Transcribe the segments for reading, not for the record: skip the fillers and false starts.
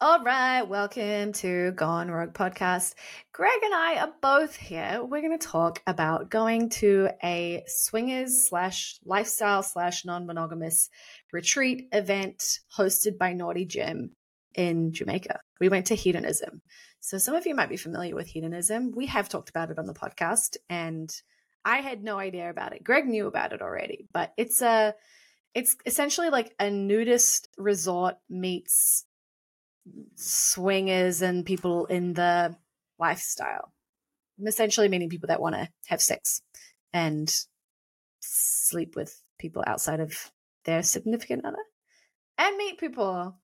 All right, welcome to Gone Rogue Podcast. Greg and I are both here. We're going to talk about going to a swingers / lifestyle / non-monogamous retreat event hosted by Naughty Jim in Jamaica. We went to Hedonism. So some of you might be familiar with Hedonism. We have talked about it on the podcast, and I had no idea about it. Greg knew about it already, but it's essentially like a nudist resort meets swingers and people in the lifestyle. Essentially meaning people that want to have sex and sleep with people outside of their significant other and meet people.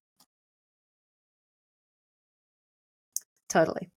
Totally.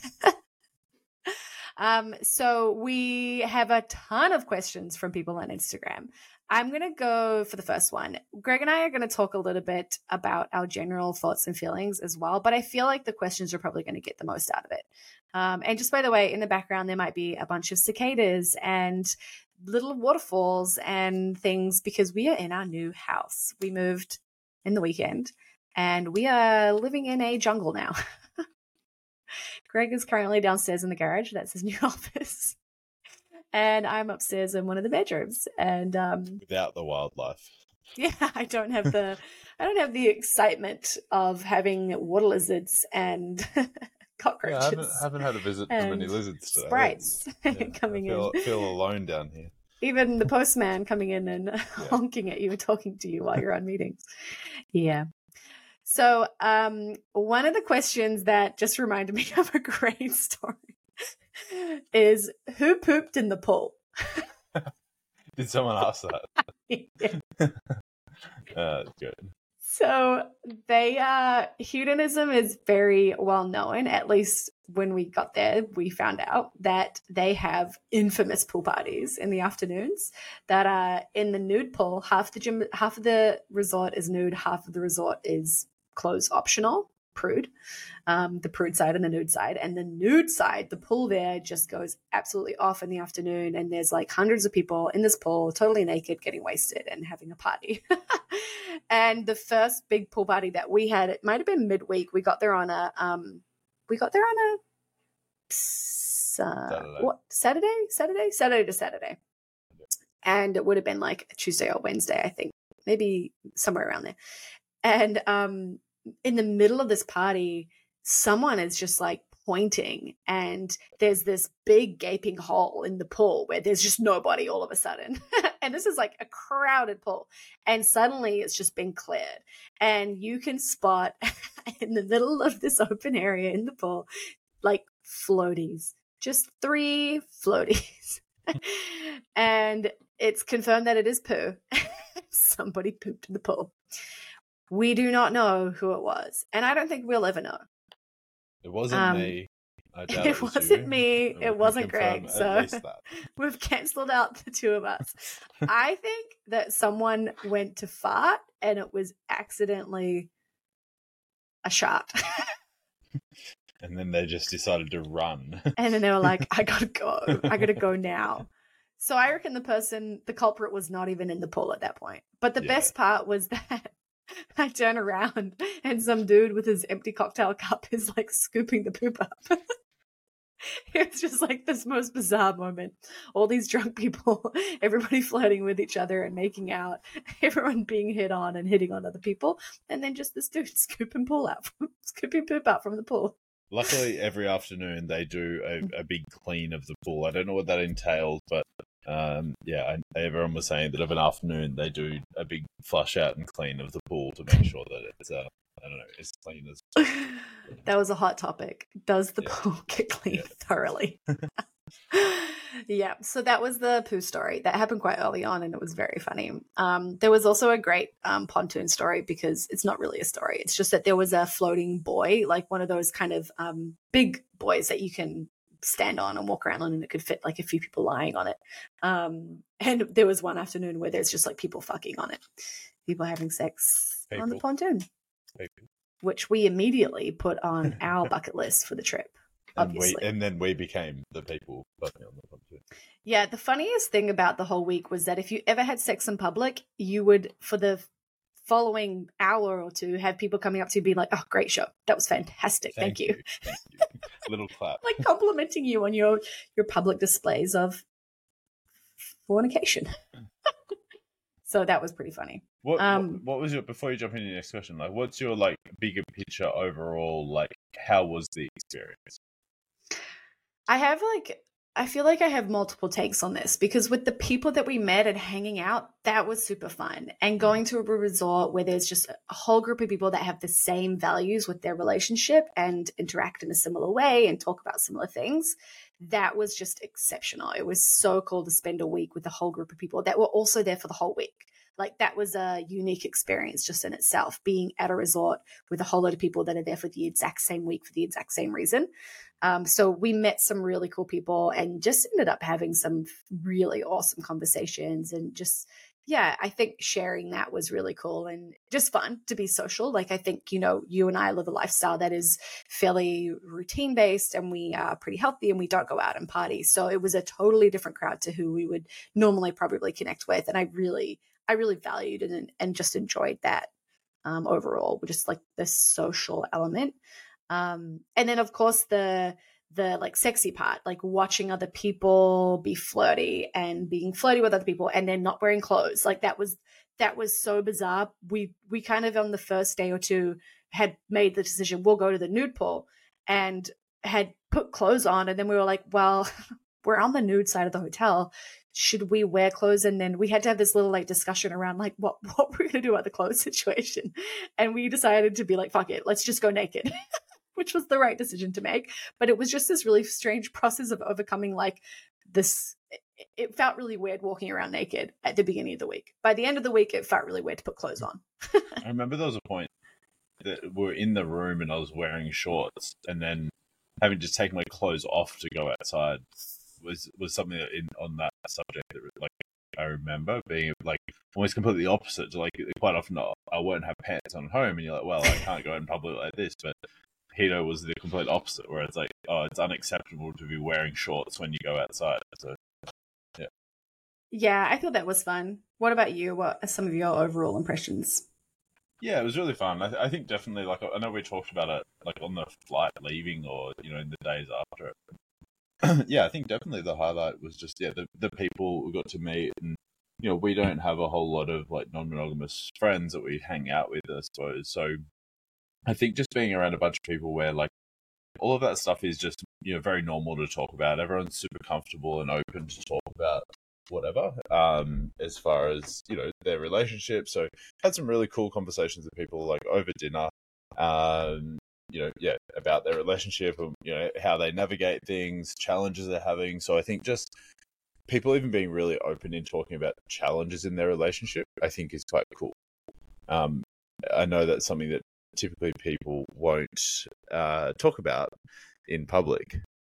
So we have a ton of questions from people on Instagram. I'm going to go for the first one. Greg and I are going to talk a little bit about our general thoughts and feelings as well, but I feel like the questions are probably going to get the most out of it. And just by the way, in the background, there might be a bunch of cicadas and little waterfalls and things because we are in our new house. We moved in the weekend and we are living in a jungle now. Greg is currently downstairs in the garage. That's his new office. And I'm upstairs in one of the bedrooms. And without the wildlife. Yeah, I don't have the excitement of having water lizards and cockroaches. Yeah, I haven't had a visit from any lizards today. Sprites coming in. I feel alone down here. Even the postman coming in and honking at you and talking to you while you're on meetings. Yeah. So one of the questions that just reminded me of a great story is who pooped in the pool? Did someone ask that? Yeah. Good. So Hedonism is very well known. At least when we got there, we found out that they have infamous pool parties in the afternoons that are in the nude pool. Half of the resort is nude, half of the resort is clothes optional, prude, the prude side and the nude side. And the nude side, the pool there just goes absolutely off in the afternoon. And there's like hundreds of people in this pool, totally naked, getting wasted and having a party. And the first big pool party that we had, it might have been midweek. We got there on a Saturday to Saturday. And it would have been like Tuesday or Wednesday, I think, maybe somewhere around there. And in the middle of this party, someone is just like pointing and there's this big gaping hole in the pool where there's just nobody all of a sudden. And this is like a crowded pool. And suddenly it's just been cleared. And you can spot in the middle of this open area in the pool, like floaties, just 3 floaties. And it's confirmed that it is poo. Somebody pooped in the pool. We do not know who it was, and I don't think we'll ever know. It wasn't me. I doubt it wasn't me. It wasn't Greg. So we've cancelled out the two of us. I think that someone went to fart, and it was accidentally a shark. And then they just decided to run. And then they were like, I gotta go. I gotta go now. So I reckon the culprit was not even in the pool at that point. But the best part was that I turn around and some dude with his empty cocktail cup is like scooping the poop up. It's just like this most bizarre moment. All these drunk people, everybody flirting with each other and making out, everyone being hit on and hitting on other people, and then just this dude scooping poop out from the pool. Luckily, every afternoon they do a big clean of the pool. I don't know what that entails, but everyone was saying that of an afternoon they do a big flush out and clean of the pool to make sure that it's as clean as. That was a hot topic. Does the pool get cleaned thoroughly? Yeah, so that was the poo story. That happened quite early on and it was very funny. There was also a great pontoon story because it's not really a story. It's just that there was a floating buoy, like one of those kind of big buoys that you can stand on and walk around on, and it could fit like a few people lying on it. And there was one afternoon where there's just like people fucking on it. People having sex on the pontoon. Which we immediately put on our bucket list for the trip. Obviously. And then we became the people fucking on the pontoon. Yeah, the funniest thing about the whole week was that if you ever had sex in public, you would, for the following hour or two have people coming up to you being like, oh, great show. That was fantastic. Thank you. Thank you. Little clap. Like complimenting you on your public displays of fornication. So that was pretty funny. What was your, before you jump into your next question, like what's your like bigger picture overall, like how was the experience? I feel like I have multiple takes on this, because with the people that we met and hanging out, that was super fun. And going to a resort where there's just a whole group of people that have the same values with their relationship and interact in a similar way and talk about similar things, that was just exceptional. It was so cool to spend a week with a whole group of people that were also there for the whole week. Like that was a unique experience just in itself, being at a resort with a whole lot of people that are there for the exact same week for the exact same reason. So we met some really cool people and just ended up having some really awesome conversations, and just, yeah, I think sharing that was really cool and just fun to be social. Like I think, you and I live a lifestyle that is fairly routine based, and we are pretty healthy and we don't go out and party. So it was a totally different crowd to who we would normally probably connect with. And I really valued it and just enjoyed that overall, just like the social element. And then of course the like sexy part, like watching other people be flirty and being flirty with other people and then not wearing clothes. Like that was so bizarre. We kind of on the first day or two had made the decision, we'll go to the nude pool, and had put clothes on. And then we were like, well, we're on the nude side of the hotel. Should we wear clothes? And then we had to have this little like discussion around like what we're going to do about the clothes situation. And we decided to be like, fuck it, let's just go naked, which was the right decision to make. But it was just this really strange process of overcoming like this. It felt really weird walking around naked at the beginning of the week. By the end of the week, it felt really weird to put clothes on. I remember there was a point that we were in the room and I was wearing shorts, and then having to take my clothes off to go outside was something that on that subject that like I remember being like almost completely opposite to like quite often I won't have pants on home, and you're like, well, I can't go in public like this. But Hito was the complete opposite, where it's like, oh, it's unacceptable to be wearing shorts when you go outside. So yeah, I thought that was fun. What about you? What are some of your overall impressions? yeah, it was really fun. I think definitely, like, I know we talked about it like on the flight leaving, or in the days after it. Yeah, I think definitely the highlight was just the people we got to meet, and we don't have a whole lot of like non-monogamous friends that we hang out with, I suppose. So I think just being around a bunch of people where like all of that stuff is just very normal to talk about. Everyone's super comfortable and open to talk about whatever, as far as their relationship. So had some really cool conversations with people like over dinner, about their relationship and how they navigate things, challenges they're having. So I think just people even being really open in talking about challenges in their relationship, I think is quite cool. I know that's something that typically people won't talk about in public.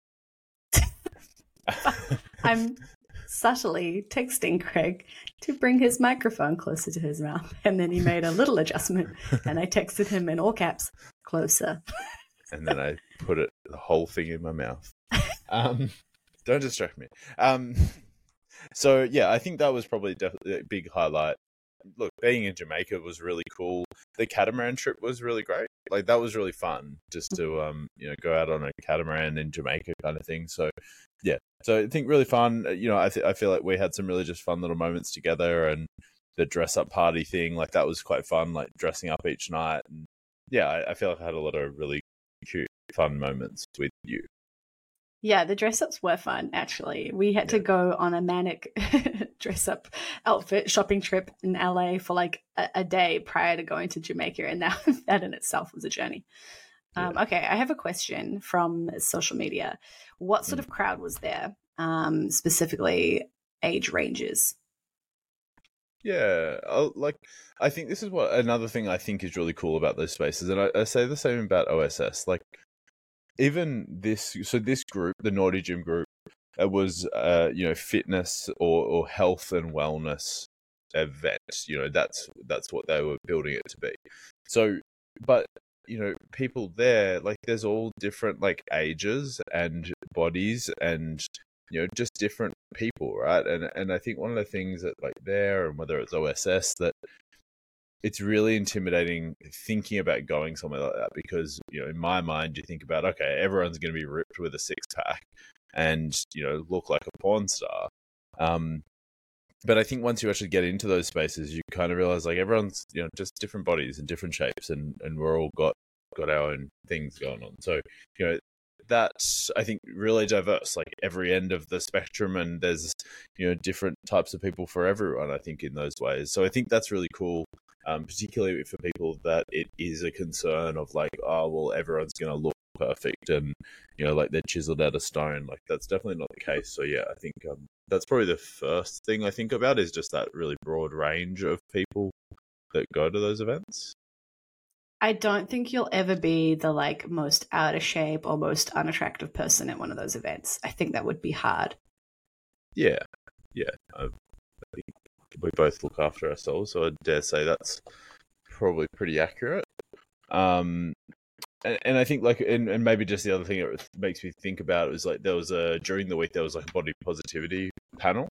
I'm subtly texting Craig to bring his microphone closer to his mouth, and then he made a little adjustment, and I texted him in all caps, closer. And then I put the whole thing in my mouth. Don't distract me. So yeah, I think that was probably definitely a big highlight. Look, being in Jamaica was really cool. The catamaran trip was really great. Like that was really fun, just to go out on a catamaran in Jamaica kind of thing. So yeah, so I think really fun. I feel like we had some really just fun little moments together, and the dress up party thing, like that was quite fun. Like dressing up each night, and yeah, I feel like I had a lot of really cute, fun moments with you. Yeah, the dress-ups were fun, actually. We had to go on a manic dress-up outfit shopping trip in LA for like a day prior to going to Jamaica, and that in itself was a journey. Okay, I have a question from social media. What sort of crowd was there, specifically age ranges? Yeah, I think this is another thing I think is really cool about those spaces, and I say the same about OSS. Like, even this group, the Naughty Gym group, it was fitness or health and wellness event. That's what they were building it to be. So, but people there, like, there's all different like ages and bodies and just different people, right? And I think one of the things that like there, and whether it's OSS, that it's really intimidating thinking about going somewhere like that because, in my mind, you think about, okay, everyone's going to be ripped with a six pack and, look like a porn star. But I think once you actually get into those spaces, you kind of realize like everyone's, just different bodies and different shapes and we're all got our own things going on. So, that's, I think, really diverse, like every end of the spectrum, and there's, different types of people for everyone, I think, in those ways. So I think that's really cool, particularly for people that it is a concern of like, oh, well, everyone's going to look perfect and, like they're chiseled out of stone. Like that's definitely not the case. So yeah, I think that's probably the first thing I think about is just that really broad range of people that go to those events. I don't think you'll ever be the like most out of shape or most unattractive person at one of those events. I think that would be hard. Yeah. I think we both look after ourselves, so I dare say that's probably pretty accurate. And I think like, and maybe just the other thing it makes me think about was like there was during the week there was like a body positivity panel.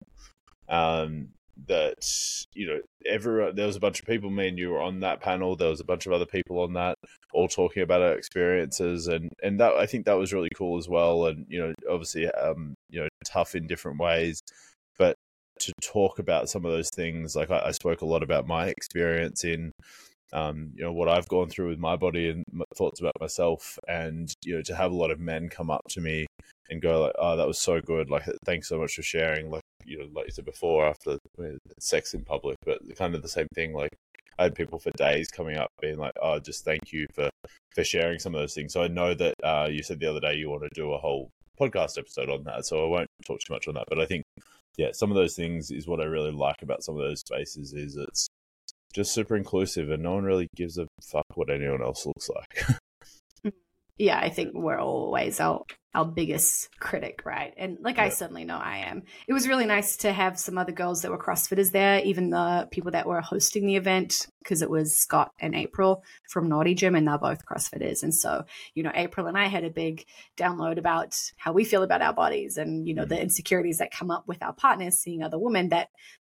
That everyone, there was a bunch of people, me and you were on that panel, there was a bunch of other people on that all talking about our experiences, and that, I think that was really cool as well, and obviously tough in different ways, but to talk about some of those things, like I spoke a lot about my experience in what I've gone through with my body and thoughts about myself, and to have a lot of men come up to me and go like, oh, that was so good, like thanks so much for sharing, like like you said before, after sex in public, but kind of the same thing, like I had people for days coming up being like, oh, just thank you for sharing some of those things. So I know that you said the other day you want to do a whole podcast episode on that, so I won't talk too much on that, but I think some of those things is what I really like about some of those spaces, is it's just super inclusive and no one really gives a fuck what anyone else looks like. Yeah, I think we're always our biggest critic, right? And like, I certainly know I am. It was really nice to have some other girls that were CrossFitters there, even the people that were hosting the event, because it was Scott and April from Naughty Gym, and they're both CrossFitters. And so, April and I had a big download about how we feel about our bodies and, the insecurities that come up with our partners seeing other women that,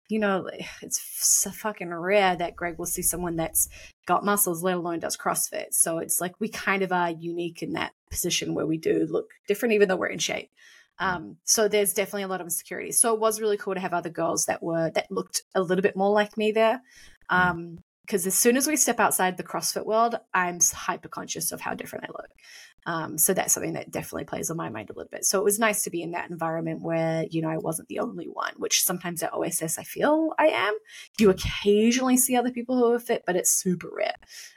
it's so fucking rare that Greg will see someone that's got muscles, let alone does CrossFit. So it's like we kind of are unique in that position where we do look different, even though we're in shape. So there's definitely a lot of insecurity. So it was really cool to have other girls that looked a little bit more like me there. Because as soon as we step outside the CrossFit world, I'm hyper conscious of how different I look. So that's something that definitely plays on my mind a little bit. So it was nice to be in that environment where, I wasn't the only one, which sometimes at OSS I feel I am. You occasionally see other people who are fit, but it's super rare.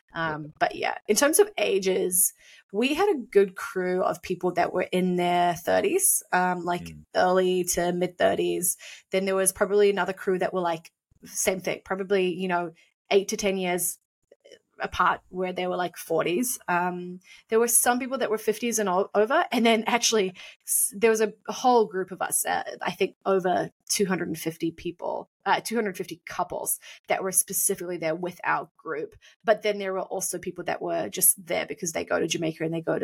But yeah, in terms of ages, we had a good crew of people that were in their 30s, early to mid 30s. Then there was probably another crew that were like, same thing, probably, 8 to 10 years apart, where they were like 40s. There were some people that were 50s and over, and then actually there was a whole group of us, I think over 250 people, 250 couples that were specifically there with our group. But then there were also people that were just there because they go to Jamaica and they go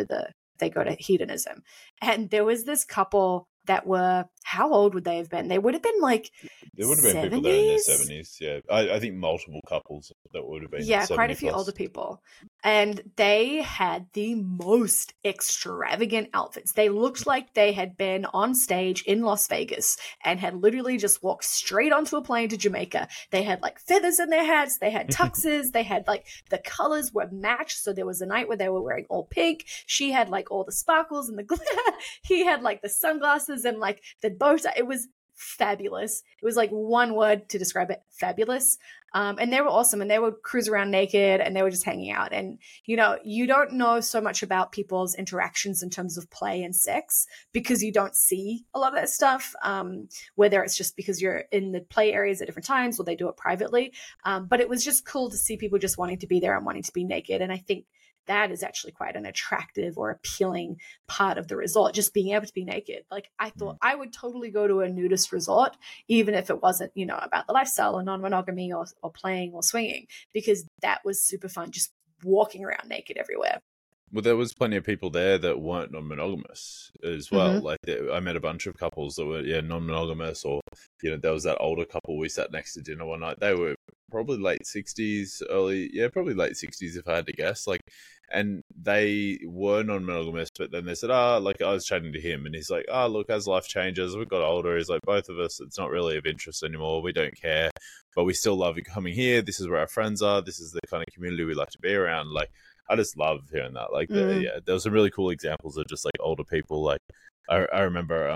to hedonism. And there was this couple that were, how old would they have been? They would have been like there would have been 70s? People there in their 70s. Yeah, I think multiple couples that would have been. Yeah, quite a few older people. And they had the most extravagant outfits. They looked like they had been on stage in Las Vegas and had literally just walked straight onto a plane to Jamaica. They had like feathers in their hats. They had tuxes. They had like the colors were matched. So there was a night where they were wearing all pink. She had like all the sparkles and the glitter. He had like the sunglasses and like the bow tie. It was fabulous. It was like one word to describe it: fabulous. And they were awesome, and they would cruise around naked and they were just hanging out. And, you don't know so much about people's interactions in terms of play and sex because you don't see a lot of that stuff, whether it's just because you're in the play areas at different times or they do it privately. But it was just cool to see people just wanting to be there and wanting to be naked. And I think that is actually quite an attractive or appealing part of the resort, just being able to be naked. Like, I thought I would totally go to a nudist resort, even if it wasn't, about the lifestyle or non-monogamy or playing or swinging, because that was super fun, just walking around naked everywhere. Well, there was plenty of people there that weren't non-monogamous as well. Mm-hmm. Like I met a bunch of couples that were non-monogamous, or there was that older couple we sat next to dinner one night. They were probably late 60s, probably late 60s if I had to guess. Like, and they were non-monogamous, but then they said, like I was chatting to him, and he's like, look, as life changes, we've got older. He's like, both of us, it's not really of interest anymore. We don't care, but we still love coming here. This is where our friends are. This is the kind of community we like to be around. Like, I just love hearing that. Like, there was some really cool examples of just like older people. Like, I remember,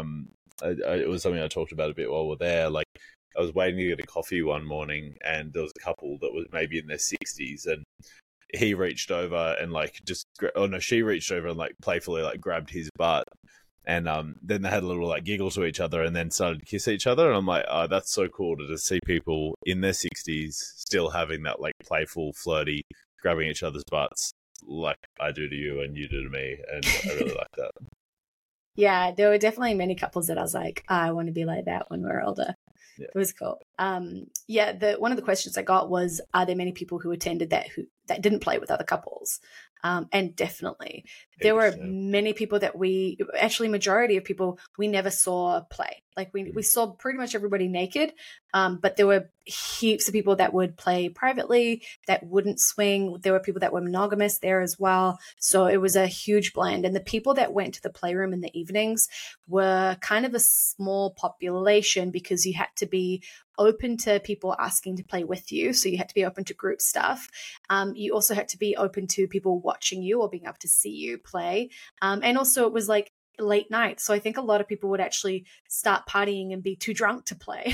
it was something I talked about a bit while we're there. Like, I was waiting to get a coffee one morning, and there was a couple that was maybe in their 60s, and he reached over and like she reached over and like playfully like grabbed his butt, and then they had a little like giggle to each other, and then started to kiss each other. And I'm like, oh, that's so cool to just see people in their 60s still having that like playful, flirty, grabbing each other's butts, like I do to you and you do to me, and I really like that. Yeah, there were definitely many couples that I was like, I want to be like that when we're older. Yeah. It was cool. One of the questions I got was, are there many people who attended that didn't play with other couples? And definitely there were many people that majority of people we never saw play. Like we saw pretty much everybody naked, but there were heaps of people that would play privately, that wouldn't swing. There were people that were monogamous there as well. So it was a huge blend. And the people that went to the playroom in the evenings were kind of a small population, because you had to be open to people asking to play with you. So you had to be open to group stuff. You also had to be open to people watching you or being able to see you play. And also it was like late night. So I think a lot of people would actually start partying and be too drunk to play.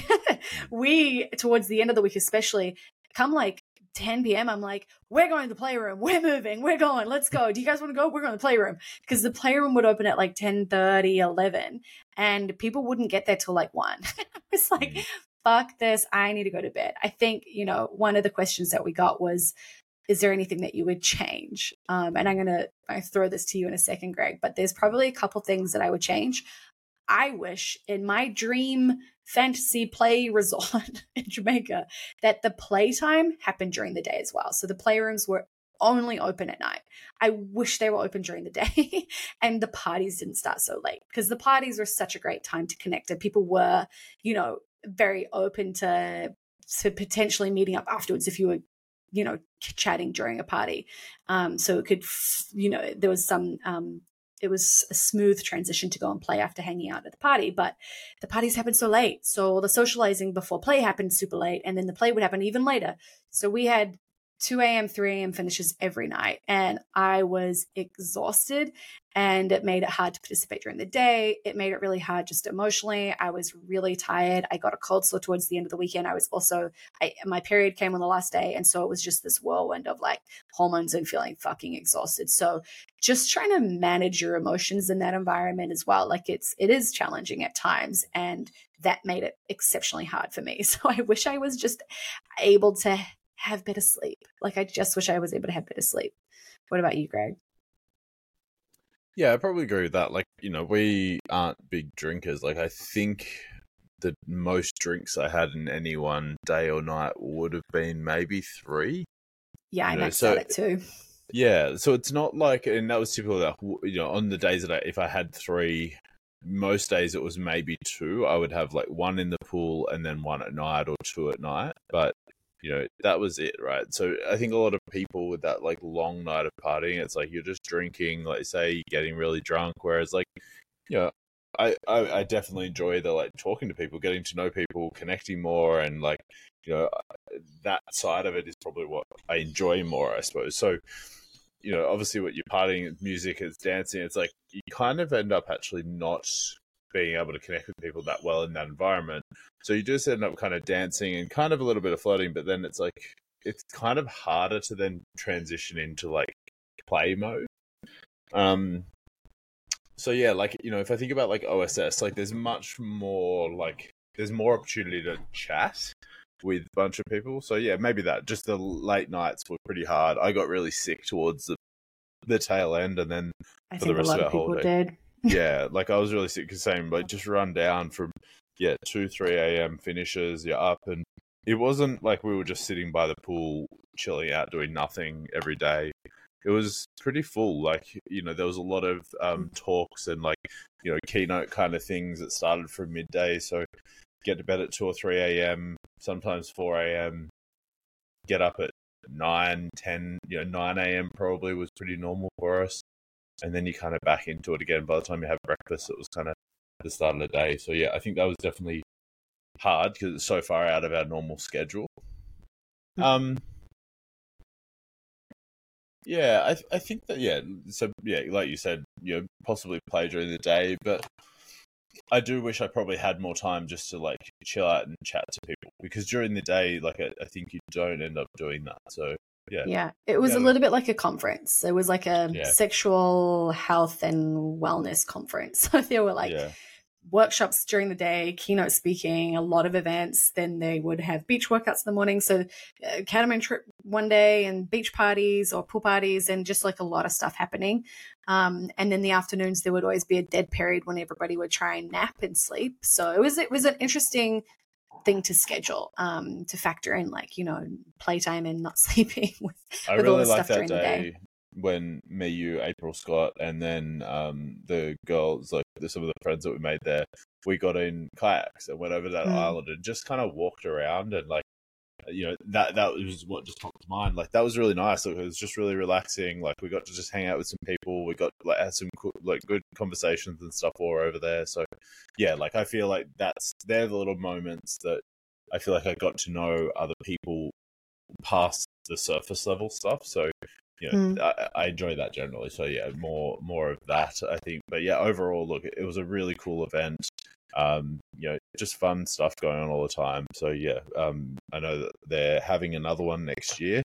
We, towards the end of the week especially, come like 10 p.m. I'm like, we're going to the playroom. We're moving. We're going. Let's go. Do you guys want to go? We're going to the playroom. Because the playroom would open at like 10:30, 11. And people wouldn't get there till like 1. It's like, fuck this. I need to go to bed. I think, one of the questions that we got was, is there anything that you would change? And I'm going to throw this to you in a second, Greg, but there's probably a couple things that I would change. I wish in my dream fantasy play resort in Jamaica that the playtime happened during the day as well. So the playrooms were only open at night. I wish they were open during the day and the parties didn't start so late, because the parties were such a great time to connect. And people were, very open to potentially meeting up afterwards if you were chatting during a party. So it could, there was some, it was a smooth transition to go and play after hanging out at the party, but the parties happened so late. So the socializing before play happened super late, and then the play would happen even later. So we had 2 a.m., 3 a.m. finishes every night, and I was exhausted, and it made it hard to participate during the day. It made it really hard just emotionally. I was really tired. I got a cold sore towards the end of the weekend. I was also, my period came on the last day, and so it was just this whirlwind of like hormones and feeling fucking exhausted. So just trying to manage your emotions in that environment as well. Like it is challenging at times, and that made it exceptionally hard for me. So I wish I was just able to have better sleep. Like I just wish I was able to have better sleep. What about you, Greg? Yeah, I probably agree with that. Like, we aren't big drinkers. Like, I think the most drinks I had in any one day or night would have been maybe 3. Yeah, I maxed out it too. Yeah, so it's not like, and that was typical that, on the days that if I had 3, most days it was maybe 2. I would have like 1 in the pool and then 1 at night or 2 at night. But that was it, right? So I think a lot of people with that like long night of partying, it's like you're just drinking, like say you're getting really drunk. Whereas like, I definitely enjoy the like talking to people, getting to know people, connecting more, and like, that side of it is probably what I enjoy more, I suppose. So, obviously what you're partying, music, it's dancing, it's like you kind of end up actually not being able to connect with people that well in that environment. So you just end up kind of dancing and kind of a little bit of flirting, but then it's like, it's kind of harder to then transition into like play mode. So yeah, like, if I think about like OSS, like there's much more, like there's more opportunity to chat with a bunch of people. So yeah, maybe that, just the late nights were pretty hard. I got really sick towards the tail end, and then for the rest of our whole day. Yeah, like I was really sick, because same, like just run down from 2, 3 a.m. finishes, you're up, and it wasn't like we were just sitting by the pool chilling out doing nothing every day. it was pretty full. Like, there was a lot of talks and like, keynote kind of things that started from midday. So get to bed at 2 or 3 a.m., sometimes 4 a.m., get up at 9, 10, 9 a.m. probably was pretty normal for us. And then you kind of back into it again. By the time you have breakfast, it was kind of the start of the day. So yeah, I think that was definitely hard because it's so far out of our normal schedule. Yeah, I think that, yeah. So yeah, like you said, possibly play during the day, but I do wish I probably had more time just to like chill out and chat to people, because during the day, like I think you don't end up doing that. So yeah, it was a little bit like a conference. It was like a sexual health and wellness conference. So there were like workshops during the day, keynote speaking, a lot of events. Then they would have beach workouts in the morning. So catamaran trip one day and beach parties or pool parties and just like a lot of stuff happening. And then the afternoons, there would always be a dead period when everybody would try and nap and sleep. So it was an interesting thing to schedule, to factor in, like, playtime and not sleeping with I with really all the like stuff that during the day. day when me, you, April, Scott, and then the girls, like some of the friends that we made there, we got in kayaks and went over that island and just kind of walked around, and like, that was what just popped to mind. Like, that was really nice. It was just really relaxing. Like, we got to just hang out with some people. We got like had some like good conversations and stuff all over there. So yeah, like I feel like they're the little moments that I feel like I got to know other people past the surface level stuff. So I enjoy that generally. So yeah, more of that, I think. But yeah, overall, look, it was a really cool event. Just fun stuff going on all the time. So yeah, I know that they're having another one next year.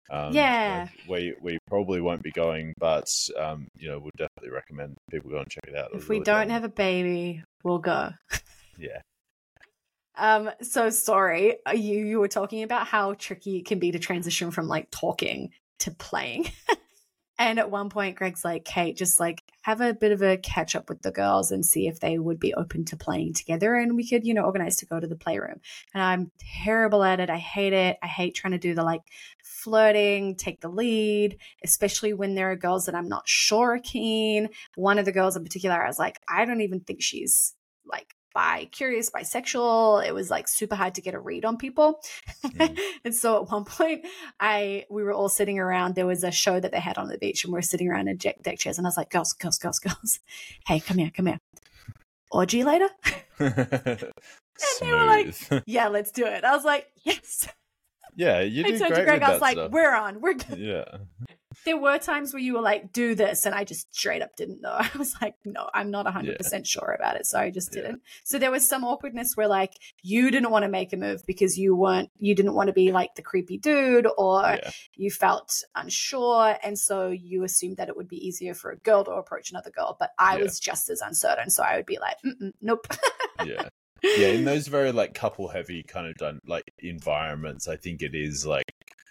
We probably won't be going, but we'll definitely recommend people go and check it out. If we don't have a baby, we'll go. Yeah. So sorry, you were talking about how tricky it can be to transition from like talking to playing. And at one point, Greg's like, Kate, just like have a bit of a catch up with the girls and see if they would be open to playing together. And we could, organize to go to the playroom. And I'm terrible at it. I hate it. I hate trying to do the like flirting, take the lead, especially when there are girls that I'm not sure are keen. One of the girls in particular, I was like, I don't even think she's like curious, bisexual. It was like super hard to get a read on people. And so at one point we were all sitting around. There was a show that they had on the beach and we were sitting around in deck chairs, and I was like, girls, hey, come here. Orgy later? And they were like, yeah, let's do it. I was like, yes. Yeah, you did great to Greg, with I was like, stuff. we're good. Yeah. There were times where you were like, do this, and I just straight up didn't know. I was like, no, I'm not 100% sure about it, so I just didn't. So there was some awkwardness where like you didn't want to make a move because you didn't want to be like the creepy dude, or you felt unsure, and so you assumed that it would be easier for a girl to approach another girl. But I was just as uncertain, so I would be like, nope. Yeah, in those very like couple heavy kind of like environments, I think it is like,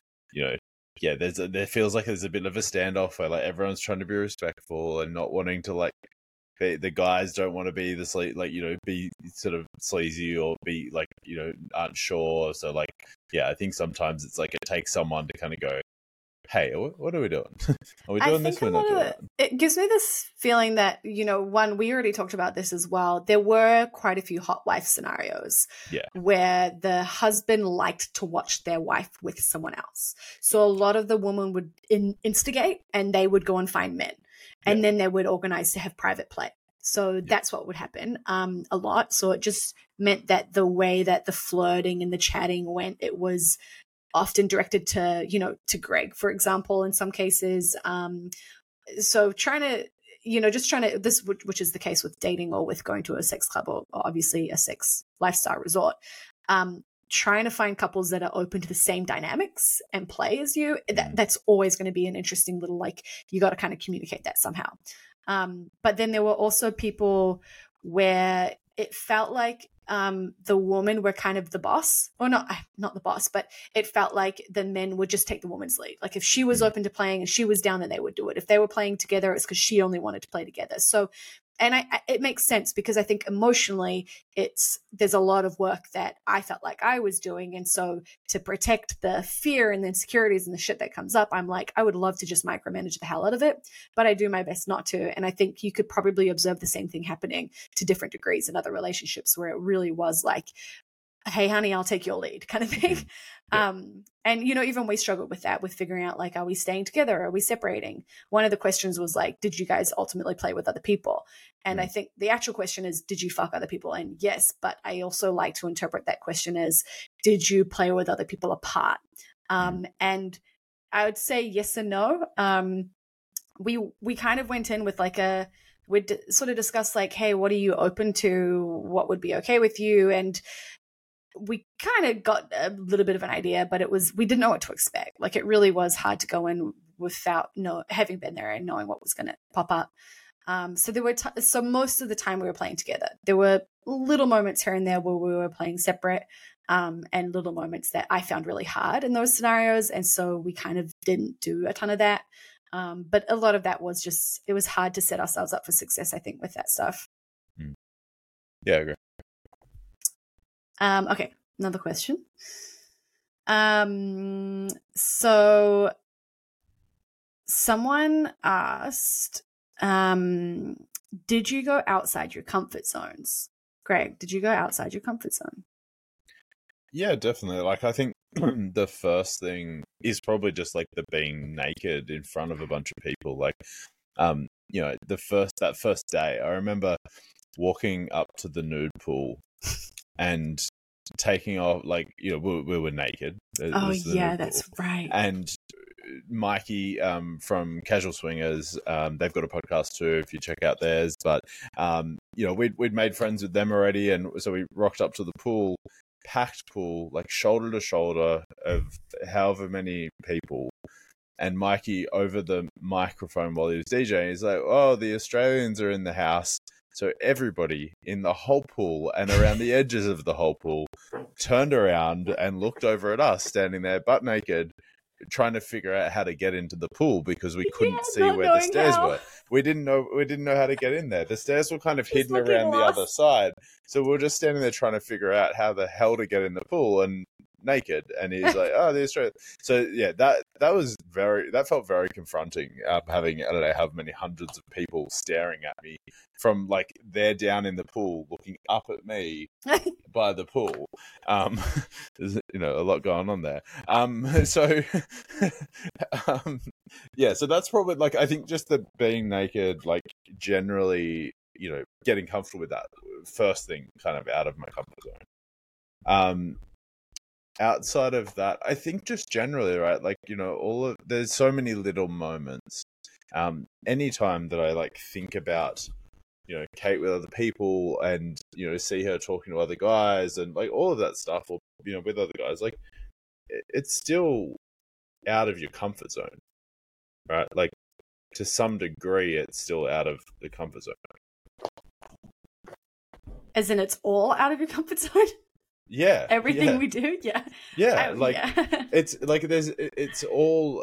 there feels like there's a bit of a standoff where like everyone's trying to be respectful and not wanting to like the guys don't want to be be sort of sleazy or be like aren't sure. So like I think sometimes it's like it takes someone to kind of go, hey, what are we doing? Are we doing this? We're not doing that. It gives me this feeling that, one, we already talked about this as well. There were quite a few hot wife scenarios where the husband liked to watch their wife with someone else. So a lot of the women would instigate and they would go and find men. And then they would organize to have private play. So that's what would happen a lot. So it just meant that the way that the flirting and the chatting went, it was often directed to, to Greg, for example, in some cases. So trying to, this, which is the case with dating or with going to a sex club or obviously a sex lifestyle resort, trying to find couples that are open to the same dynamics and play as you, that's always going to be an interesting little, like, you got to kind of communicate that somehow. But then there were also people where it felt like the women were kind of the boss, or not the boss, but it felt like the men would just take the woman's lead. Like if she was open to playing and she was down, then they would do it. If they were playing together, it's because she only wanted to play together. So and it makes sense because I think emotionally there's a lot of work that I felt like I was doing. And so to protect the fear and the insecurities and the shit that comes up, I'm like, I would love to just micromanage the hell out of it, but I do my best not to. And I think you could probably observe the same thing happening to different degrees in other relationships where it really was like, hey, honey, I'll take your lead kind of thing. Yeah. And, even we struggled with that, with figuring out, like, are we staying together? Are we separating? One of the questions was like, did you guys ultimately play with other people? And I think the actual question is, did you fuck other people? And yes, but I also like to interpret that question as, did you play with other people apart? And I would say yes and no. We kind of went in with like we'd sort of discussed like, hey, what are you open to? What would be okay with you? And we kind of got a little bit of an idea, but we didn't know what to expect. Like, it really was hard to go in without having been there and knowing what was going to pop up. So there were so most of the time we were playing together. There were little moments here and there where we were playing separate, and little moments that I found really hard in those scenarios. And so we kind of didn't do a ton of that. But a lot of that was just, it was hard to set ourselves up for success, I think, with that stuff. Yeah, I agree. Okay, another question. So someone asked, did you go outside your comfort zones? Greg, did you go outside your comfort zone? Yeah, definitely. Like, I think the first thing is probably just like the being naked in front of a bunch of people. Like, that first day, I remember walking up to the nude pool and taking off, like, we were naked. Oh yeah, that's right. And Mikey from Casual Swingers, they've got a podcast too, if you check out theirs. But we'd made friends with them already, and so we rocked up to the pool, packed pool, like shoulder to shoulder of however many people. And Mikey, over the microphone while he was DJing, he's like, "Oh, the Australians are in the house." So everybody in the whole pool and around the edges of the whole pool turned around and looked over at us standing there butt naked, trying to figure out how to get into the pool because we couldn't see where the stairs were. We didn't know how to get in there. The stairs were kind of hidden around the other side. So we were just standing there trying to figure out how the hell to get in the pool, and naked. And he's like, "Oh, the Australian." So yeah, that felt very confronting, having, I don't know how many hundreds of people staring at me from, like, they're down in the pool looking up at me by the pool. There's a lot going on there. So yeah, so that's probably, like, I think just the being naked, like, generally, getting comfortable with that first thing, kind of out of my comfort zone. Outside of that, I think just generally, right, like, there's so many little moments. Anytime that I, like, think about, Kate with other people and, see her talking to other guys and, like, all of that stuff, or, with other guys, like, it's still out of your comfort zone, right? Like, to some degree, it's still out of the comfort zone. As in, it's all out of your comfort zone? Yeah. Everything we do? Yeah. Yeah. It's like it's all,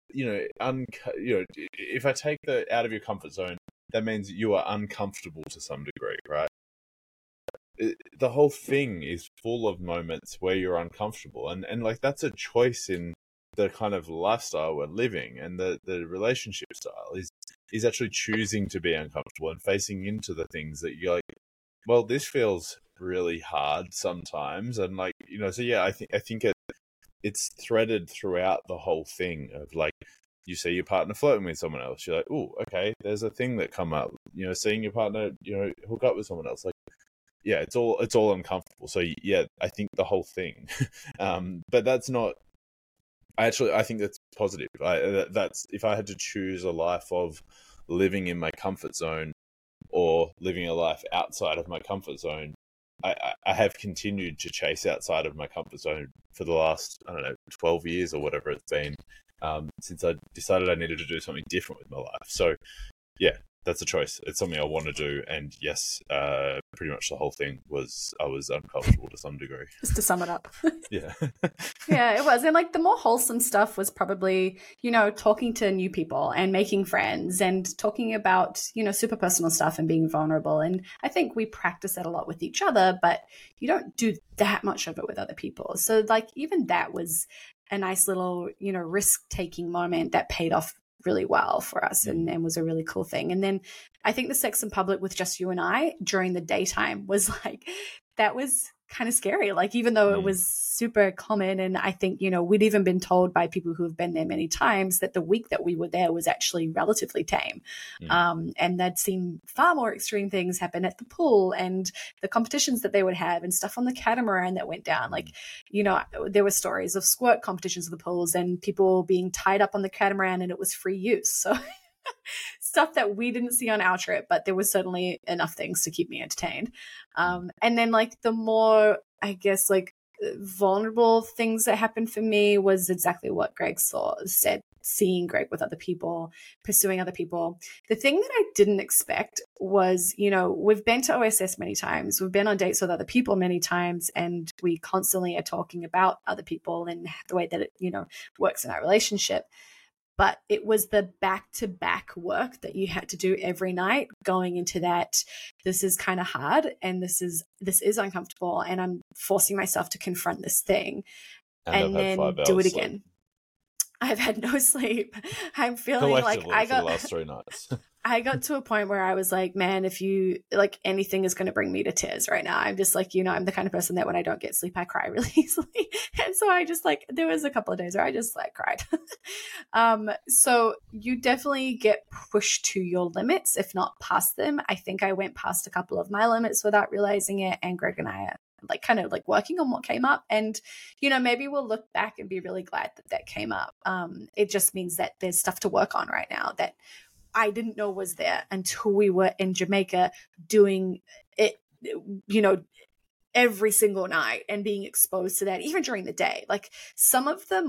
if I take the out of your comfort zone, that means you are uncomfortable to some degree, right? The whole thing is full of moments where you're uncomfortable. And like, that's a choice in the kind of lifestyle we're living, and the relationship style is actually choosing to be uncomfortable and facing into the things that you're like, well, this feels really hard sometimes. And, like, so yeah, I think it's threaded throughout the whole thing of, like, you see your partner flirting with someone else, you're like, oh, okay, there's a thing that come up, seeing your partner, hook up with someone else, like, yeah, it's all uncomfortable. So yeah, I think the whole thing, but that's not, I think that's positive. That's, if I had to choose a life of living in my comfort zone or living a life outside of my comfort zone, I have continued to chase outside of my comfort zone for the last, 12 years or whatever it's been, since I decided I needed to do something different with my life. So yeah, that's a choice. It's something I want to do, and yes, pretty much the whole thing was I was uncomfortable to some degree. Just to sum it up. Yeah. Yeah, it was. And like the more wholesome stuff was probably, talking to new people and making friends and talking about, super personal stuff and being vulnerable. And I think we practice that a lot with each other, but you don't do that much of it with other people. So like even that was a nice little, risk-taking moment that paid off really well for us and was a really cool thing. And then I think the sex in public with just you and I during the daytime was like, that was kind of scary. Like, even though it was super common, and I think, we'd even been told by people who have been there many times that the week that we were there was actually relatively tame. And they'd seen far more extreme things happen at the pool and the competitions that they would have and stuff on the catamaran that went down. Like, there were stories of squirt competitions at the pools and people being tied up on the catamaran and it was free use. So stuff that we didn't see on our trip, but there was certainly enough things to keep me entertained. And then like the more, I guess, like vulnerable things that happened for me was exactly what Greg said, seeing Greg with other people, pursuing other people. The thing that I didn't expect was, we've been to OSS many times, we've been on dates with other people many times, and we constantly are talking about other people and the way that it, works in our relationship. But it was the back-to-back work that you had to do every night going into that. This is kind of hard and this is uncomfortable and I'm forcing myself to confront this thing and then do it again. Sleep. I've had no sleep. I'm feeling like I got the last 3 nights. I got to a point where I was like, man, if you like anything is going to bring me to tears right now. I'm just like, I'm the kind of person that when I don't get sleep, I cry really easily. And so I just like, there was a couple of days where I just like cried. So you definitely get pushed to your limits, if not past them. I think I went past a couple of my limits without realizing it. And Greg and I are like kind of like working on what came up, and maybe we'll look back and be really glad that came up. It just means that there's stuff to work on right now that I didn't know was there until we were in Jamaica doing it, every single night and being exposed to that, even during the day. Like some of the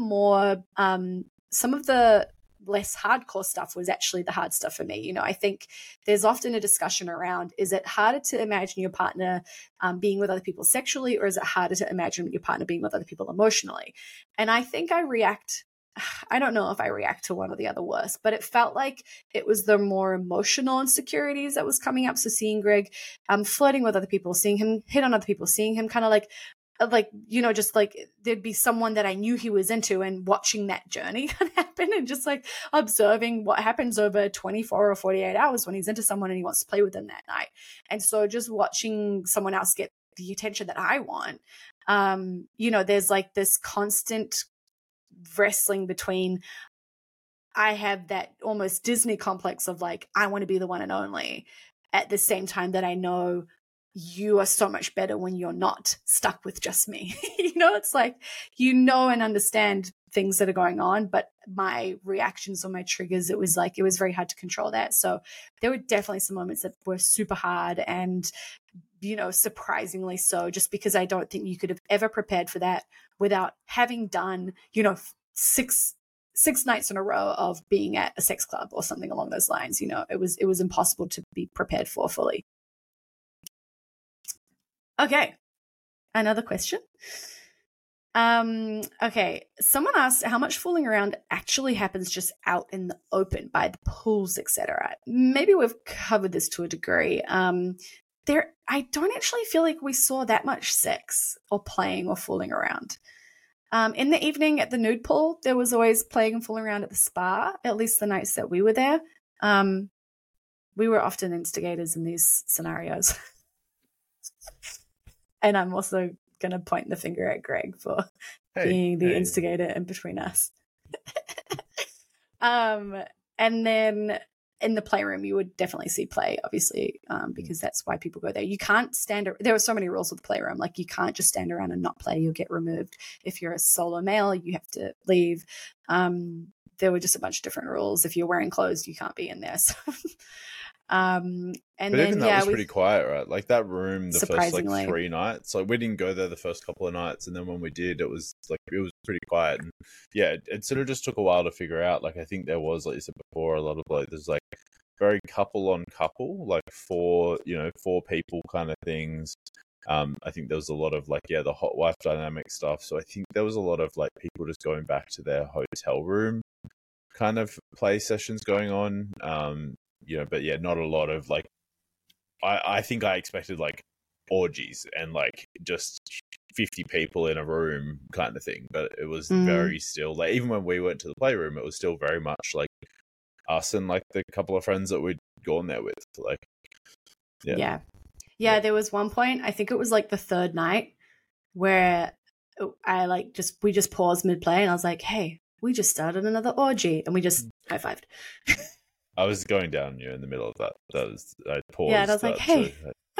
less hardcore stuff was actually the hard stuff for me. I think there's often a discussion around, is it harder to imagine your partner being with other people sexually, or is it harder to imagine your partner being with other people emotionally? And I think I don't know if I react to one or the other worse, but it felt like it was the more emotional insecurities that was coming up. So seeing Greg flirting with other people, seeing him hit on other people, seeing him kind of like, just like there'd be someone that I knew he was into, and watching that journey kind of happen and just like observing what happens over 24 or 48 hours when he's into someone and he wants to play with them that night. And so just watching someone else get the attention that I want, there's like this constant wrestling between, I have that almost Disney complex of like, I want to be the one and only, at the same time that I know you are so much better when you're not stuck with just me. It's like, and understand things that are going on, but my reactions or my triggers, it was very hard to control that. So there were definitely some moments that were super hard and, surprisingly so, just because I don't think you could have ever prepared for that without having done, six nights in a row of being at a sex club or something along those lines. It was impossible to be prepared for fully. Okay. Another question. Okay. Someone asked how much fooling around actually happens just out in the open by the pools, etc. Maybe we've covered this to a degree. I don't actually feel like we saw that much sex or playing or fooling around. In the evening at the nude pool, there was always playing and fooling around at the spa, at least the nights that we were there. We were often instigators in these scenarios. And I'm also going to point the finger at Greg for being the instigator in between us. And then in the playroom, you would definitely see play, obviously, because that's why people go there. You can't there are so many rules with the playroom. Like, you can't just stand around and not play. You'll get removed. If you're a solo male, you have to leave. There were just a bunch of different rules. If you're wearing clothes, you can't be in there. So, and but then, even that was pretty quiet, right? Like that room, the first like 3 nights, like we didn't go there the first couple of nights, and then when we did, it was pretty quiet. And yeah, it sort of just took a while to figure out. Like, I think there was, like you said before, a lot of like there's like very couple on couple, like four people kind of things. I think there was a lot of like, the hot wife dynamic stuff. So I think there was a lot of like people just going back to their hotel room kind of play sessions going on. But yeah, not a lot of like, I think I expected like orgies and like just 50 people in a room kind of thing, but it was very still like, even when we went to the playroom, it was still very much like us and like the couple of friends that we'd gone there with. Like, yeah, there was one point, I think it was like the third night, where we just paused mid-play and I was like, hey, we just started another orgy, and we just high-fived. I was going down you in the middle of that. I paused. Yeah, and I was like, hey.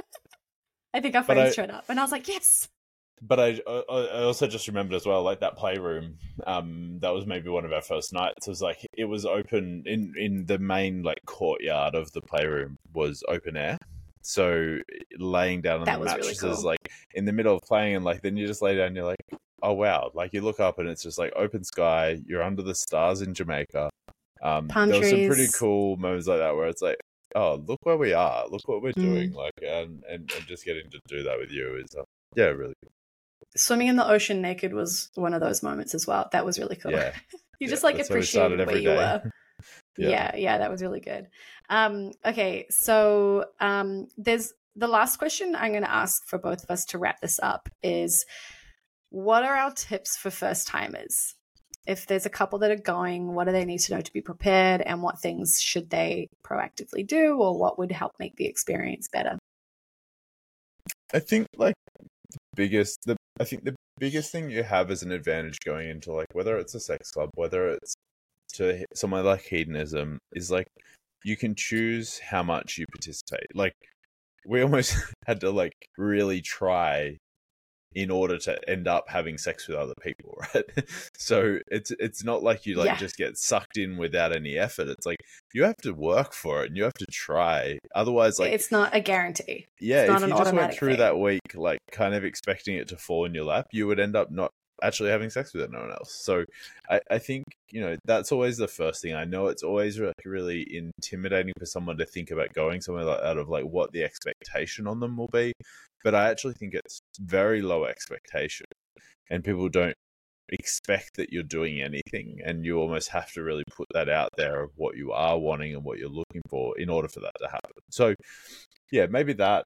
I think our friends showed up, and I was like, yes. But I also just remembered as well, like that playroom, that was maybe one of our first nights. It was like, it was open in the main like courtyard of the playroom was open air. So laying down on the mattresses, really cool. Like in the middle of playing, and like then you just lay down and you're like, oh wow, like you look up and it's just like open sky, you're under the stars in Jamaica. Palm there trees. was some pretty cool moments like that where it's like, oh, look where we are, look what we're doing, like and just getting to do that with you is really cool. Swimming in the ocean naked was one of those moments as well. That was really cool. Yeah. You just like appreciated where you were. Yeah, that was really good. Okay, so there's the last question I'm going to ask for both of us to wrap this up is, what are our tips for first timers? If there's a couple that are going, what do they need to know to be prepared, and what things should they proactively do, or what would help make the experience better? I think like the biggest thing you have as an advantage going into like whether it's a sex club, whether it's to somewhere like hedonism, is like you can choose how much you participate. Like we almost had to like really try in order to end up having sex with other people, right? So it's not like you like just get sucked in without any effort. It's like you have to work for it and you have to try. Otherwise, like it's not a guarantee. Yeah, if you just went through that week like kind of expecting it to fall in your lap, you would end up not actually having sex with anyone else. So I think, that's always the first thing. I know it's always like really intimidating for someone to think about going somewhere like out of like what the expectation on them will be. But I actually think it's very low expectation, and people don't expect that you're doing anything, and you almost have to really put that out there of what you are wanting and what you're looking for in order for that to happen. So yeah, maybe that.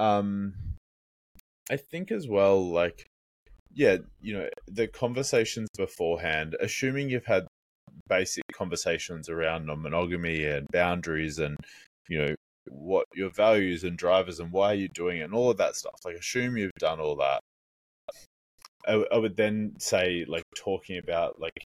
I think as well, like, the conversations beforehand, assuming you've had basic conversations around non-monogamy and boundaries and, what your values and drivers and why you're doing it and all of that stuff. Like, assume you've done all that. I would then say, like, talking about, like,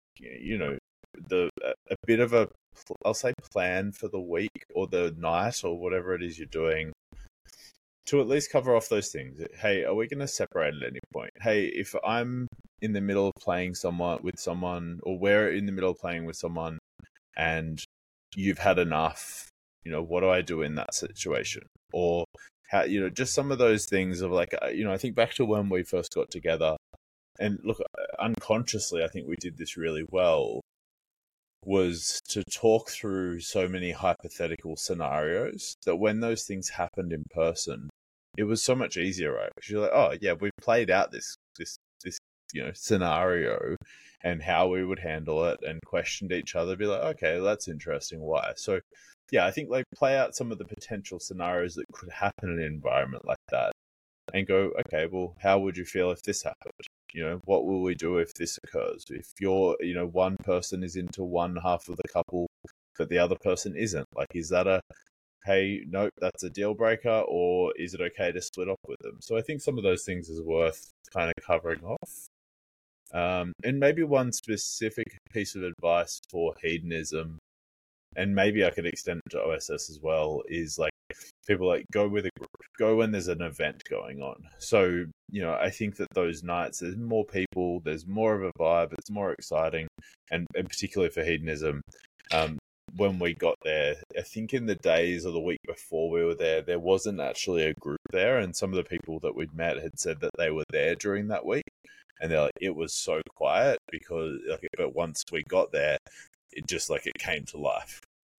a bit of I'll say plan for the week or the night or whatever it is you're doing, to at least cover off those things. Hey, are we going to separate at any point? Hey, if I'm in the middle of playing with someone, or we're in the middle of playing with someone and you've had enough, what do I do in that situation? Or how, just some of those things of like, I think back to when we first got together, and look, unconsciously, I think we did this really well, was to talk through so many hypothetical scenarios that when those things happened in person, it was so much easier, right? Because you're like, oh yeah, we've played out this scenario and how we would handle it, and questioned each other, be like, okay, that's interesting, why? So yeah, I think like play out some of the potential scenarios that could happen in an environment like that, and go, okay, well, how would you feel if this happened? What will we do if this occurs? If you're, one person is into one half of the couple, but the other person isn't, like, is that hey, nope, that's a deal breaker, or is it okay to split up with them? So I think some of those things is worth kind of covering off. And maybe one specific piece of advice for hedonism, and maybe I could extend it to OSS as well, is like, people like go with a group, go when there's an event going on. So, I think that those nights, there's more people, there's more of a vibe, it's more exciting, and particularly for hedonism, when we got there, I think in the days or the week before we were there wasn't actually a group there, and some of the people that we'd met had said that they were there during that week, and they're like, it was so quiet, because like, but once we got there, it just like it came to life.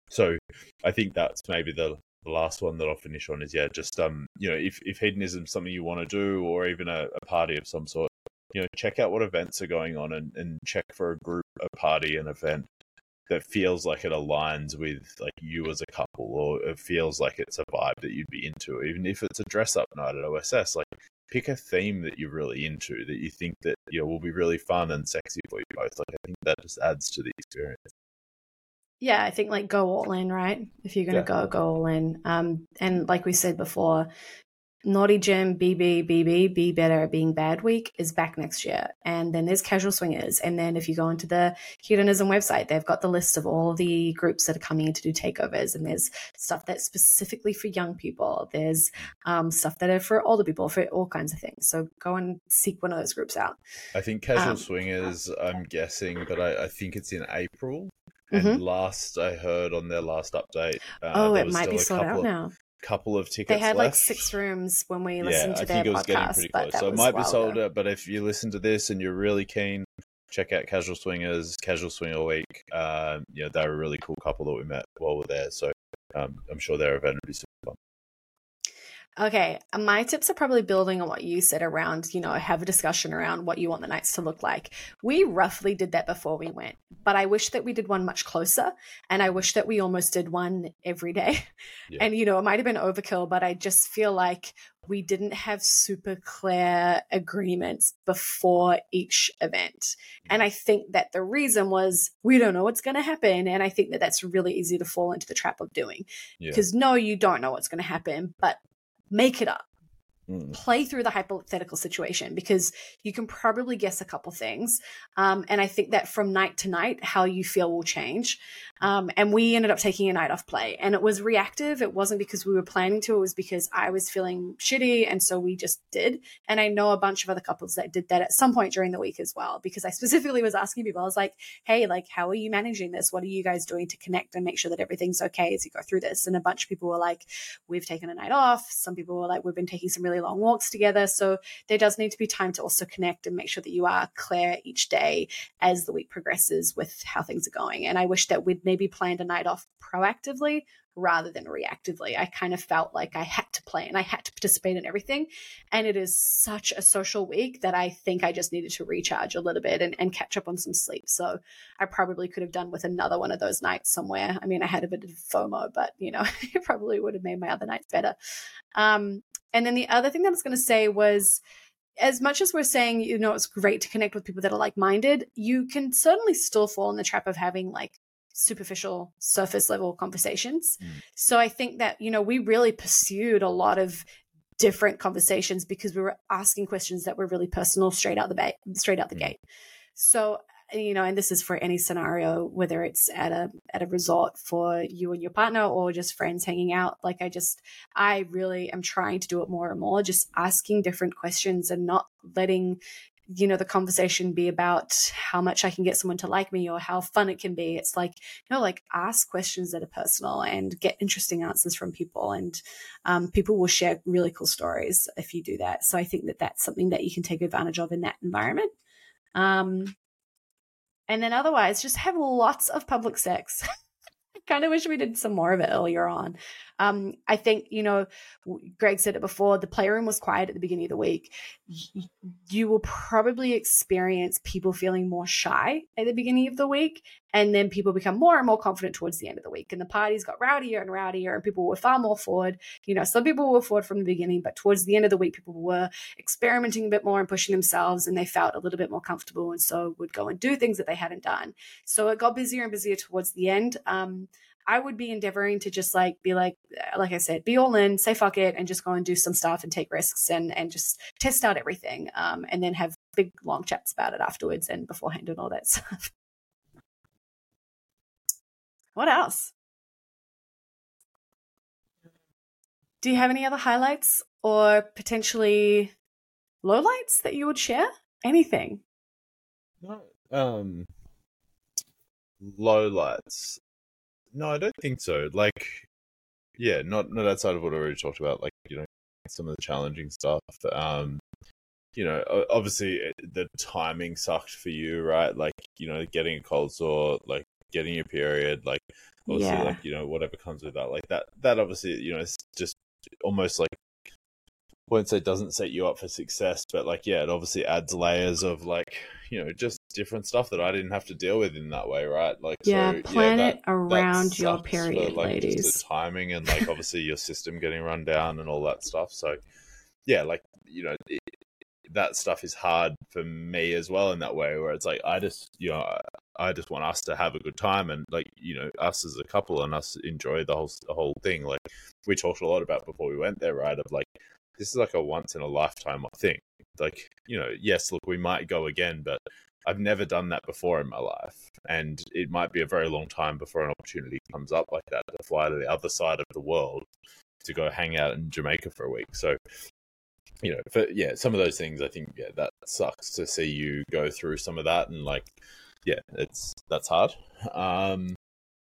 So I think that's maybe the last one that I'll finish on is, just if hedonism is something you want to do, or even a party of some sort, check out what events are going on, and check for a group, a party, an event that feels like it aligns with like you as a couple, or it feels like it's a vibe that you'd be into. Even if it's a dress up night at OSS, like pick a theme that you're really into, that you think that will be really fun and sexy for you both. Like I think that just adds to the experience. Yeah, I think like go all in, right? If you're going to go all in. And like we said before, Naughty Gym, BB, Be Better at Being Bad Week is back next year. And then there's Casual Swingers. And then if you go into the Hedonism website, they've got the list of all the groups that are coming in to do takeovers. And there's stuff that's specifically for young people. There's stuff that are for older people, for all kinds of things. So go and seek one of those groups out. I think Casual Swingers, I'm guessing, but I think it's in April. And last I heard on their last update, it might be sold out now. Couple of tickets. They had left. like 6 rooms when we listened to their podcast. I think it was getting pretty close. So it might be sold out, but if you listen to this and you're really keen, check out Casual Swingers, Casual Swinger Week. They're a really cool couple that we met while we're there. So I'm sure their event would be super fun. Okay, my tips are probably building on what you said around, have a discussion around what you want the nights to look like. We roughly did that before we went, but I wish that we did one much closer, and I wish that we almost did one every day. Yeah. And, it might have been overkill, but I just feel like we didn't have super clear agreements before each event. And I think that the reason was we don't know what's going to happen. And I think that that's really easy to fall into the trap of doing. Because no, you don't know what's going to happen, but make it up. Play through the hypothetical situation, because you can probably guess a couple things. And I think that from night to night, how you feel will change. And we ended up taking a night off play, and it was reactive. It wasn't because we were planning to, it was because I was feeling shitty. And so we just did. And I know a bunch of other couples that did that at some point during the week as well, because I specifically was asking people, I was like, hey, like, how are you managing this? What are you guys doing to connect and make sure that everything's okay as you go through this? And a bunch of people were like, we've taken a night off. Some people were like, we've been taking some really long walks together. So there does need to be time to also connect and make sure that you are clear each day as the week progresses with how things are going. And I wish that we'd maybe planned a night off proactively rather than reactively. I kind of felt like I had to play and I had to participate in everything. And it is such a social week that I think I just needed to recharge a little bit and catch up on some sleep. So I probably could have done with another one of those nights somewhere. I mean, I had a bit of FOMO, but it probably would have made my other nights better. And then the other thing that I was going to say was, as much as we're saying, it's great to connect with people that are like-minded, you can certainly still fall in the trap of having like superficial, surface level conversations. So I think that, we really pursued a lot of different conversations because we were asking questions that were really personal straight out the gate. So, and this is for any scenario, whether it's at a resort for you and your partner or just friends hanging out. Like I really am trying to do it more and more, just asking different questions and not letting, the conversation be about how much I can get someone to like me or how fun it can be. It's like, ask questions that are personal and get interesting answers from people. And people will share really cool stories if you do that. So I think that that's something that you can take advantage of in that environment. And then otherwise, just have lots of public sex. I kind of wish we did some more of it earlier on. I think, Greg said it before, the playroom was quiet at the beginning of the week. You will probably experience people feeling more shy at the beginning of the week, and then people become more and more confident towards the end of the week. And the parties got rowdier and rowdier, and people were far more forward. Some people were forward from the beginning, but towards the end of the week, people were experimenting a bit more and pushing themselves, and they felt a little bit more comfortable, and so would go and do things that they hadn't done. So it got busier and busier towards the end. I would be endeavoring to just be like I said, be all in, say fuck it, and just go and do some stuff and take risks and just test out everything, and then have big long chats about it afterwards and beforehand and all that stuff. What else? Do you have any other highlights or potentially lowlights that you would share? Anything? No, lowlights. No, I don't think so. Not outside of what I already talked about. Some of the challenging stuff. Obviously the timing sucked for you, right? Getting a cold sore, getting your period, obviously, Yeah. like, whatever comes with that, like that obviously, it's just almost like, I won't say doesn't set you up for success, but like, yeah, it obviously adds layers of like, just different stuff that I didn't have to deal with in that way, right? Like, Yeah, so plan that it around your sucks for period, like just the ladies. timing and like obviously your system getting run down and all that stuff. So yeah, like, that stuff is hard for me as well in that way, where it's like, I just want us to have a good time, and like, us as a couple and us enjoy the whole thing. Like we talked a lot about before we went there, right? Of like, this is like a once in a lifetime thing. Like, yes, look, we might go again, but I've never done that before in my life. And it might be a very long time before an opportunity comes up like that to fly to the other side of the world to go hang out in Jamaica for a week. So, some of those things, I think, yeah, that sucks to see you go through some of that. And like, yeah, that's hard. And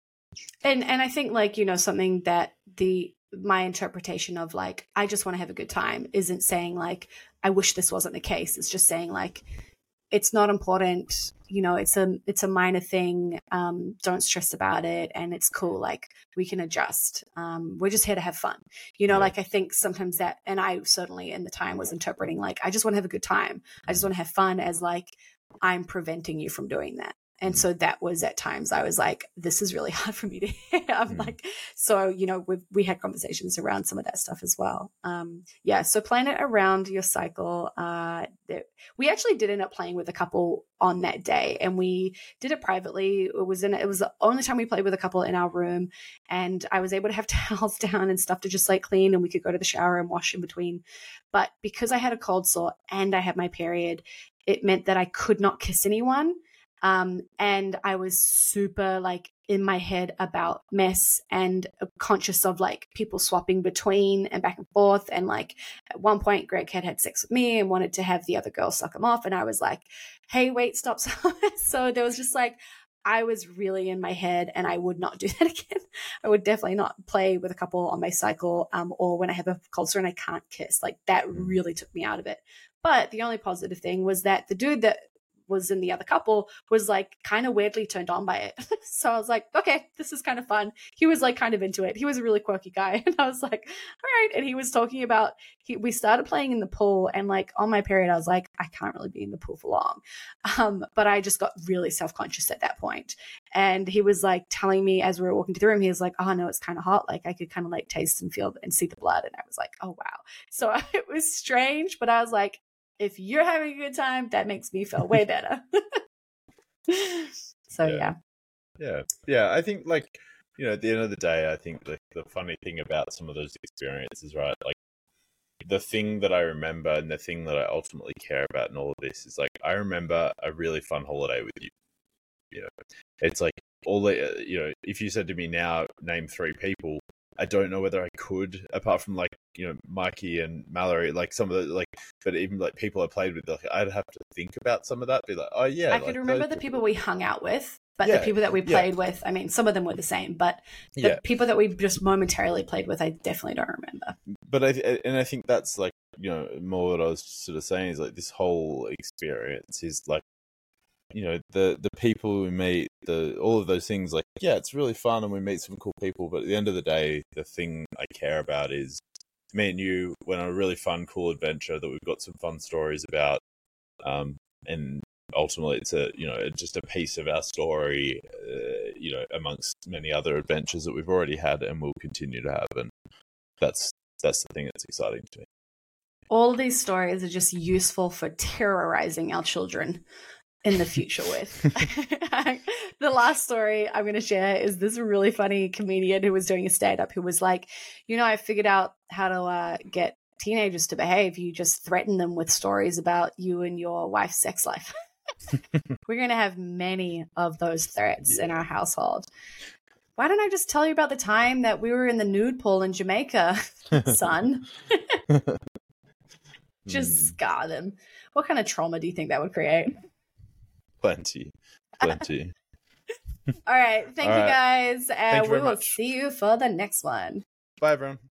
I think, like, something that my interpretation of like, I just want to have a good time isn't saying like, I wish this wasn't the case. It's just saying like, it's not important, it's a minor thing. Don't stress about it. And it's cool. Like, we can adjust. We're just here to have fun. Like, I think sometimes that, and I certainly in the time was interpreting like, I just want to have a good time. I just want to have fun, as like, I'm preventing you from doing that. And so that was at times I was like, this is really hard for me to hear. I'm like, so, we had conversations around some of that stuff as well. So plan it around your cycle. We actually did end up playing with a couple on that day, and we did it privately. It was the only time we played with a couple in our room, and I was able to have towels down and stuff to just like clean, and we could go to the shower and wash in between. But because I had a cold sore and I had my period, it meant that I could not kiss anyone. And I was super like in my head about mess and conscious of like people swapping between and back and forth. And like at one point, Greg had sex with me and wanted to have the other girl suck him off. And I was like, hey, wait, stop. So there was just like, I was really in my head, and I would not do that again. I would definitely not play with a couple on my cycle, or when I have a cold sore and I can't kiss. Like, that really took me out of it. But the only positive thing was that the dude that was in the other couple was like kind of weirdly turned on by it. So I was like, okay, this is kind of fun. He was like kind of into it. He was a really quirky guy. And I was like, all right. And he was talking about, we started playing in the pool, and like on my period, I was like, I can't really be in the pool for long. But I just got really self-conscious at that point. And he was like telling me as we were walking through him, he was like, oh no, it's kind of hot. Like I could kind of like taste and feel and see the blood. And I was like, oh wow. So it was strange, but I was like, if you're having a good time, that makes me feel way better. So yeah. I think like, at the end of the day, I think the funny thing about some of those experiences, right, like the thing that I remember and the thing that I ultimately care about in all of this is like, I remember a really fun holiday with you. It's like all the, if you said to me now, name 3 people, I don't know whether I could, apart from like, Mikey and Mallory, like some of the like, but even like people I played with, like I'd have to think about some of that, be like, oh yeah, I could remember the people we hung out with, but the people that we played with, I mean, some of them were the same, but the people that we just momentarily played with, I definitely don't remember. But I think that's like, more what I was sort of saying is like this whole experience is like, the people we meet, all of those things, like, yeah, it's really fun and we meet some cool people, but at the end of the day, the thing I care about is me and you went on a really fun, cool adventure that we've got some fun stories about, and ultimately it's just a piece of our story, amongst many other adventures that we've already had and will continue to have, and that's the thing that's exciting to me. All of these stories are just useful for terrorizing our children in the future with. The last story I'm going to share is this really funny comedian who was doing a stand-up who was like, I figured out how to get teenagers to behave. You just threaten them with stories about you and your wife's sex life. We're going to have many of those threats in our household. Why don't I just tell you about the time that we were in the nude pool in Jamaica, son? Just scar them. What kind of trauma do you think that would create? Plenty. All right. Thank you, guys. And we will see you for the next one. Bye, everyone.